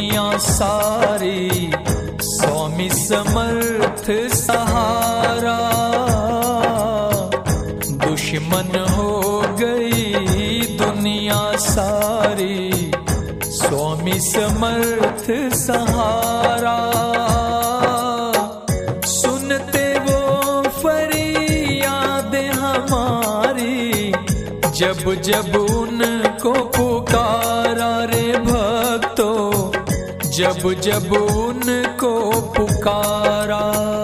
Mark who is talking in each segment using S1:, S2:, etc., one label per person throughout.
S1: दुनिया सारी, स्वामी समर्थ सहारा। दुश्मन हो गई दुनिया सारी, स्वामी समर्थ सहारा। सुनते वो फरियादें हमारी, जब जब उनको पुकारा रे भक्तों, जब जब उनको पुकारा।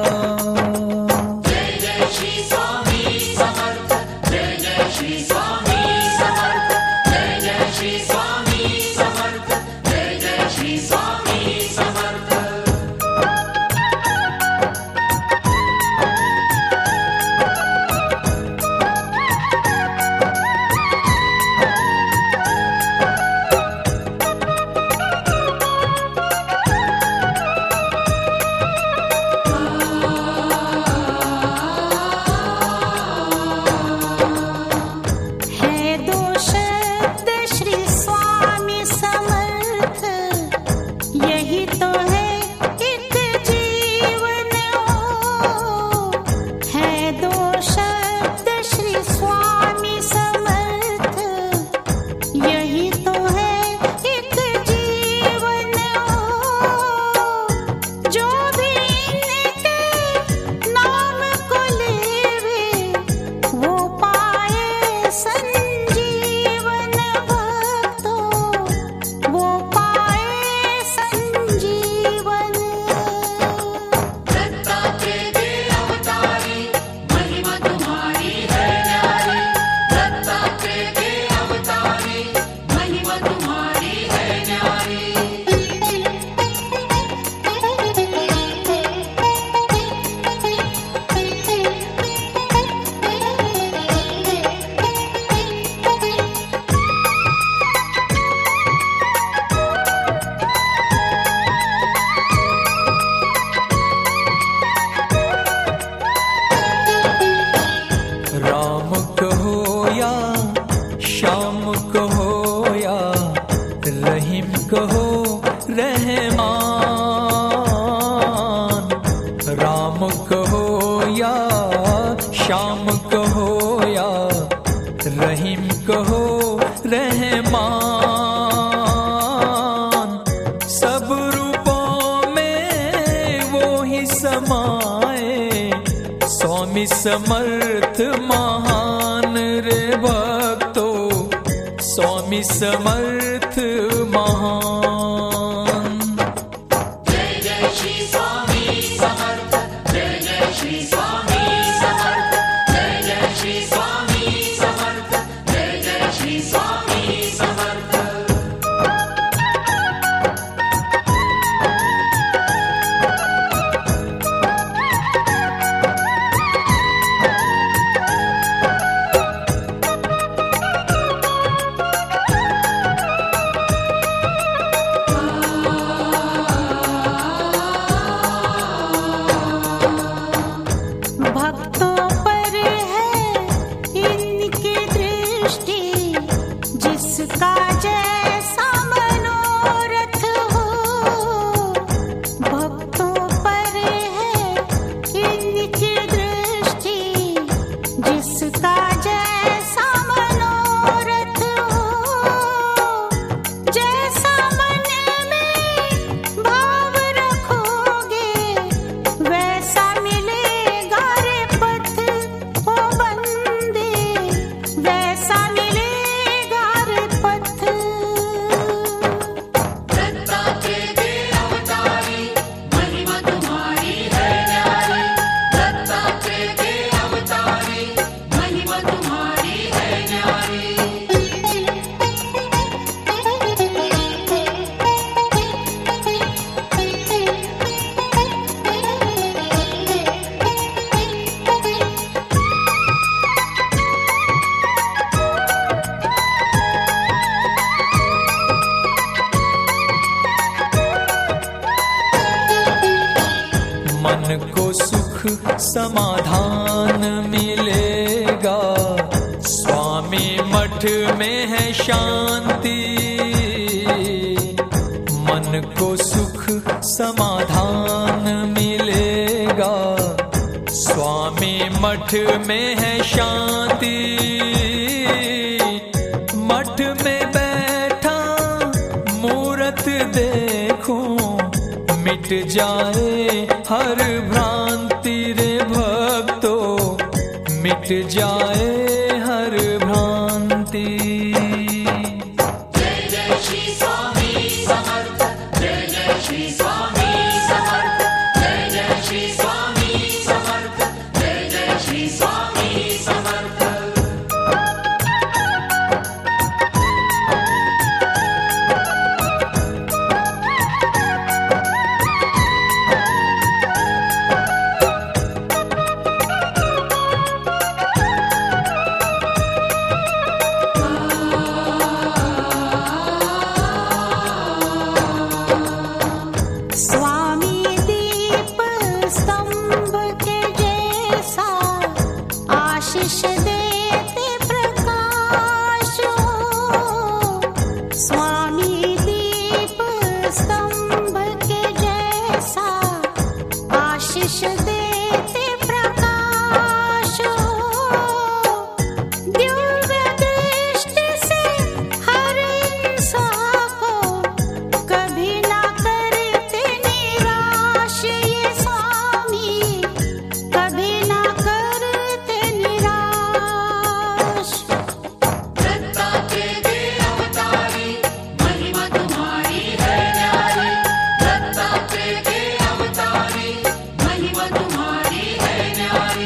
S1: कहो रहमान, राम कहो या श्याम कहो या रहीम कहो रहमान। सब रूपों में वो ही समाए, स्वामी समर्थ महान रे भक्तों, स्वामी समर्थ महान।
S2: जय जय श्री स्वामी समर्थ, जय जय श्री स्वामी समर्थ, जय जय श्री स्वामी समर्थ, जय जय श्री स्वामी समर्थ।
S3: भक्तों पर है इनकी दृष्टि, जिसका जैसा मनोरथ हो। भक्तों पर है इनकी दृष्टि, जिसका जैसा मनोरथ हो। जैसा मन में भाव रखोगे, वैसा मिलेगा रे पथ ओ बंदे, वैसा मिलेगा रे पथ।
S2: दत्तात्रेय के अवतारी, महिमा तुम्हारी है न्यारी। दत्तात्रेय के अवतारी, महिमा तुम्हारी है न्यारी।
S1: मन को सुख समाधान मिलेगा, स्वामी मठ में है शांति। मन मन को सुख समाधान मिलेगा। स्वामी मठ में है शांति, मठ में बैठा मूरत देखूं, मिट जाए हर भ्रांति रे भक्तो, मिट जाए हर भ्रांति।
S2: जय जय श्री स्वामी समर्थ, जय जय श्री स्वामी समर्थ, जय जय श्री स्वामी समर्थ, जय जय श्री स्वामी समर्थ।
S3: स्वामी दीप स्तंभ के जैसा आशीष देते प्रकाश हो। स्वामी दीप स्तंभ के जैसा आशीष देते प्रकाश हो। दिव्य दृष्टि से हर इंसान को कभी ना करते निराश ये स्वामी, कभी ना करते निराश।
S2: दत्तात्रेय के अवतारी, महिमा तुम्हारी है न्यारी। दत्तात्रेय के अवतारी, महिमा तुम्हारी है न्यारी।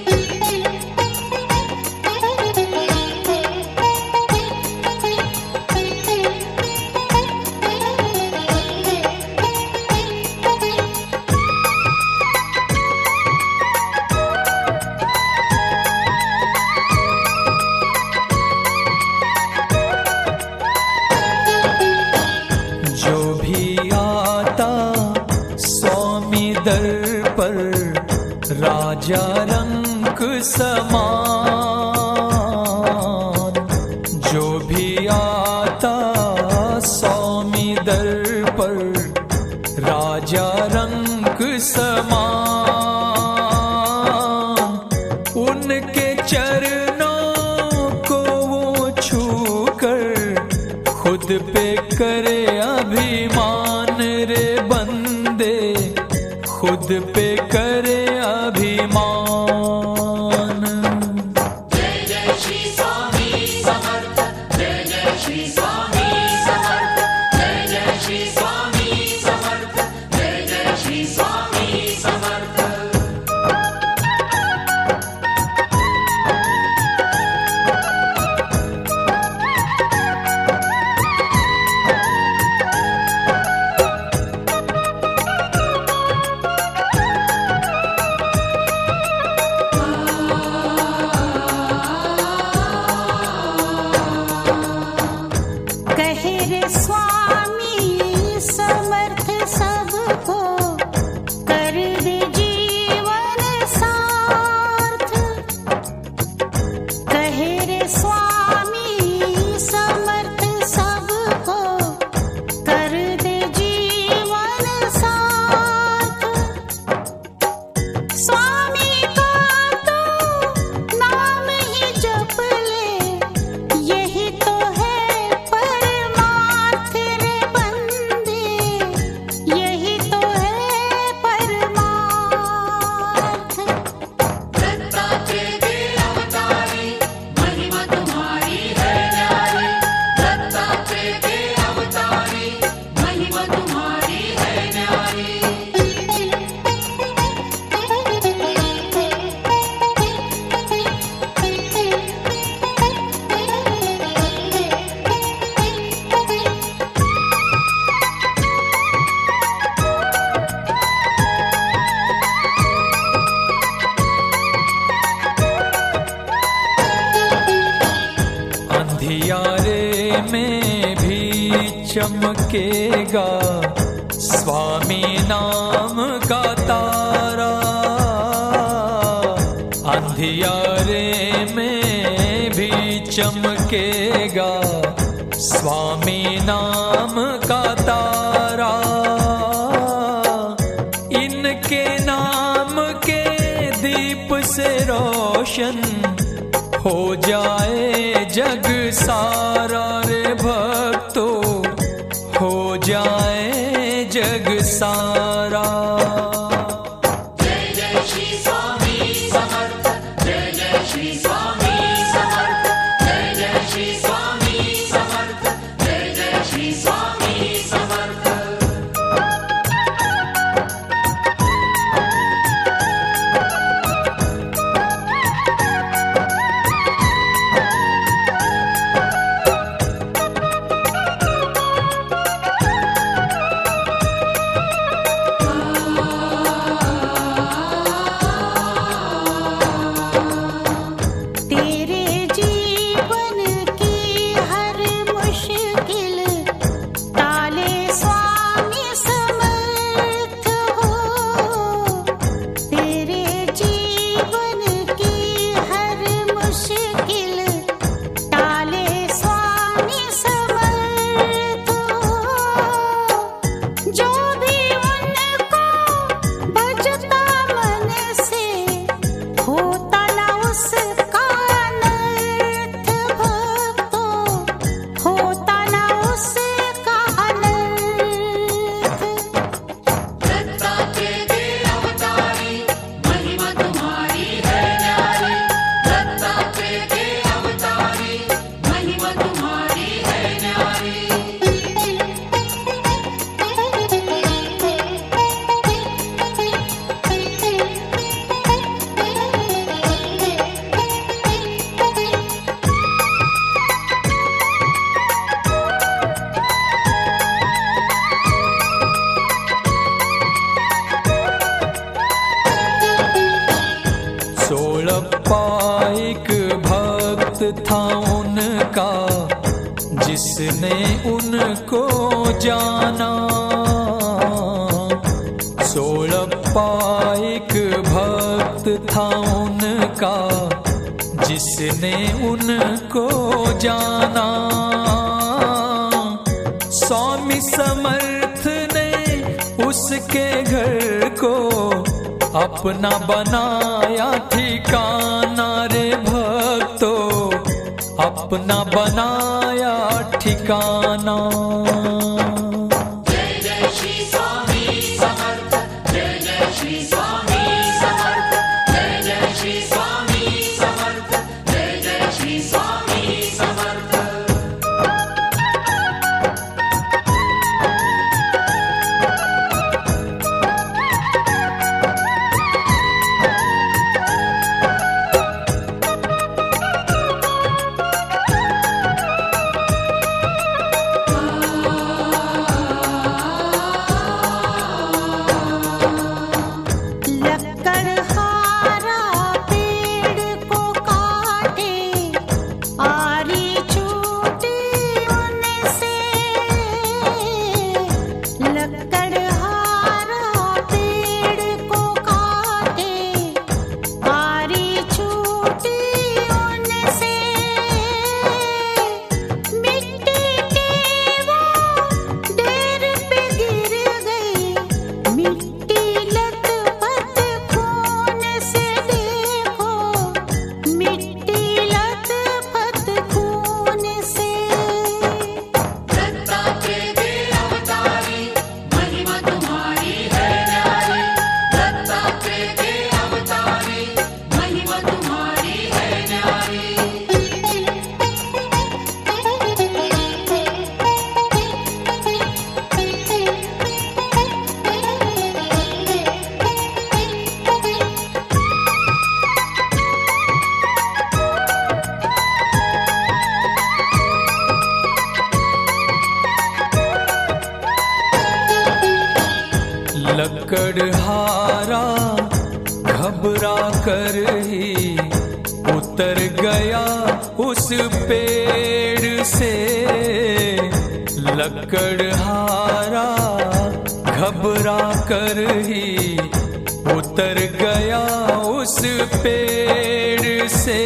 S1: जो भी आता स्वामी दर पर, राजा रंक समान। जो भी आता स्वामी दर पर, राजा रंक समान। उनके चरणों को वो छूकर खुद पे करे अभिमान रे बंदे, खुद पे करे अभिमान।
S2: जय जय श्री स्वामी समर्थ, जय जय श्री स्वामी समर्थ, जय जय श्री स्वामी समर्थ, जय जय श्री स्वामी समर्थ।
S3: कहे रे स्वामी समर्थ सबको, कर दे जीवन सार्थ। कहे रे स्वामी समर्थ सबको, कर दे जीवन सार्थ। स्वामी का तो नाम ही जप ले, यही तो है परमार्थ रे बंदे, यही तो है परमार्थ।
S2: दत्तात्रेय के अवतारी, महिमा तुम्हारी है न्यारी। दत्तात्रेय के अवतारी, महिमा तुम्हारी है न्यारी।
S1: अंधियारे में भी चमकेगा स्वामी नाम का तारा। अंधियारे में भी चमकेगा स्वामी नाम का तारा। रोशन हो जाए जग सारा रे भक्तो, हो जाए जग सारा।
S2: जय जय श्री स्वामी समर्थ, जय जय श्री स्वामी समर्थ, जय जय श्री स्वामी समर्थ, जय जय श्री स्वामी समर्थ।
S3: तेरे जीवन की हर मुश्किल टाले स्वामी समर्थ हो। तेरे जीवन की हर मुश्किल टाले स्वामी समर्थ हो। जो भी उनको भजता मन से, होता ना उसका अनर्थ भक्तो, होता ना उसका अनर्थ।
S2: दत्तात्रेय अवतारी महिमा तुम्हारी है न्यारी, दत्तात्रेय अवतारी महिमा तुम्हारी है न्यारी।
S1: सोलप्पा एक भक्त था उनका, जिसने उनको जाना। सोलप्पा एक भक्त था उनका, जिसने उनको जाना। स्वामी समर्थ ने उसके घर को अपना बनाया ठिकाना रे भक्तो, अपना बनाया ठिकाना।
S2: जय जय श्री स्वामी समर्थ, जय जय श्री स्वामी समर्थ, जय जय श्री स्वामी समर्थ, जय जय श्री स्वामी समर्थ।
S3: लक्कड़हारा पेड़ को काटे, आरी छूटी उनसे। लक्कड़हारा पेड़ को काटे, आरी छूटी उनसे। मिट्टी के वो ढेर पे गिर गई, मिट्टी लथपथ खून से देखो, मिट्टी लथपथ खून से।
S2: दत्तात्रेय अवतारी महिमा तुम्हारी है न्यारी, दत्तात्रेय अवतारी महिमा तुम्हारी है न्यारी।
S1: लक्कड़हारा घबरा कर ही उतर गया उस पेड़ से। लक्कड़हारा घबरा कर ही उतर गया उस पेड़ से।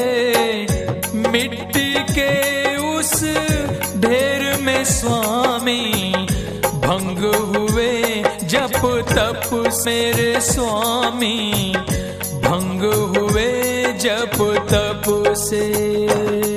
S1: मिट्टी के उस ढेर में स्वामी भंग हुए जप तप मेरे स्वामी भंग हुए जप तप से।